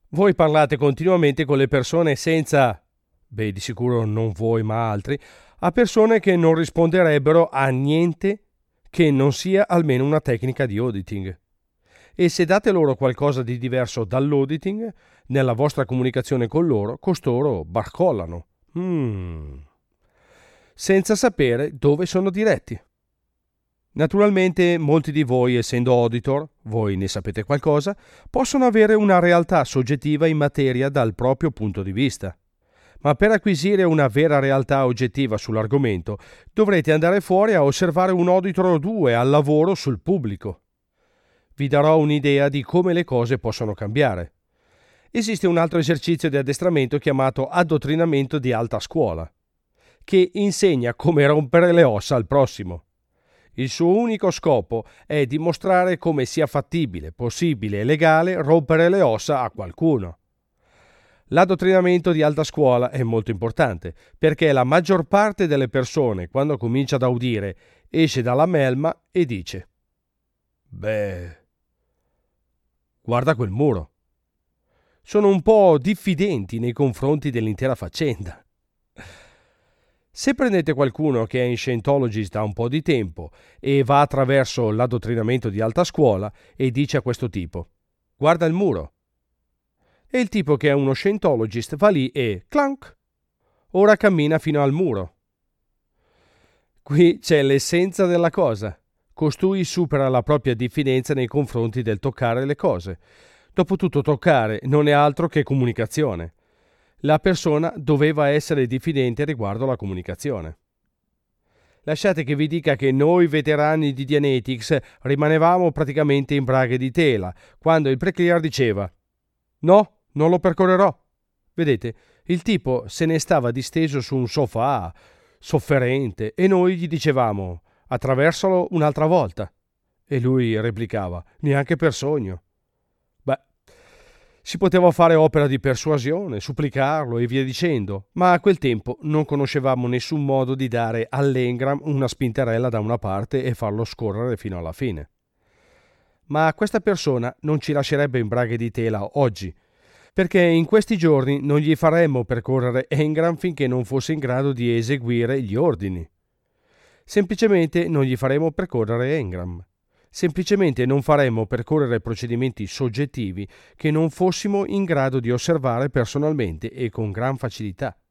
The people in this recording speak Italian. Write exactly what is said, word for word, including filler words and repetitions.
Voi parlate continuamente con le persone senza, beh, di sicuro non voi ma altri, a persone che non risponderebbero a niente che non sia almeno una tecnica di auditing. E se date loro qualcosa di diverso dall'auditing, nella vostra comunicazione con loro, costoro barcollano. Mm. Senza sapere dove sono diretti. Naturalmente molti di voi, essendo auditor, voi ne sapete qualcosa, possono avere una realtà soggettiva in materia dal proprio punto di vista. Ma per acquisire una vera realtà oggettiva sull'argomento dovrete andare fuori a osservare un auditor o due al lavoro sul pubblico. Vi darò un'idea di come le cose possono cambiare. Esiste un altro esercizio di addestramento chiamato addottrinamento di alta scuola, che insegna come rompere le ossa al prossimo. Il suo unico scopo è dimostrare come sia fattibile, possibile e legale rompere le ossa a qualcuno. L'addottrinamento di alta scuola è molto importante perché la maggior parte delle persone, quando comincia ad udire, esce dalla melma e dice: Beh, guarda quel muro. Sono un po' diffidenti nei confronti dell'intera faccenda. Se prendete qualcuno che è in Scientologist da un po' di tempo e va attraverso l'addottrinamento di alta scuola e dice a questo tipo: guarda il muro. E il tipo che è uno Scientologist va lì e clank, ora cammina fino al muro. Qui c'è l'essenza della cosa. Costui supera la propria diffidenza nei confronti del toccare le cose. Dopotutto toccare non è altro che comunicazione. La persona doveva essere diffidente riguardo la comunicazione. Lasciate che vi dica che noi veterani di Dianetics rimanevamo praticamente in braghe di tela quando il pre-clear diceva: no, non lo percorrerò. Vedete, il tipo se ne stava disteso su un sofà, sofferente, e noi gli dicevamo: attraversalo un'altra volta. E lui replicava: neanche per sogno. Beh, si poteva fare opera di persuasione, supplicarlo e via dicendo, ma a quel tempo non conoscevamo nessun modo di dare all'engram una spinterella da una parte e farlo scorrere fino alla fine. Ma questa persona non ci lascerebbe in braghe di tela oggi, perché in questi giorni non gli faremmo percorrere engram finché non fosse in grado di eseguire gli ordini. Semplicemente non gli faremo percorrere engram. Semplicemente non faremmo percorrere procedimenti soggettivi che non fossimo in grado di osservare personalmente e con gran facilità.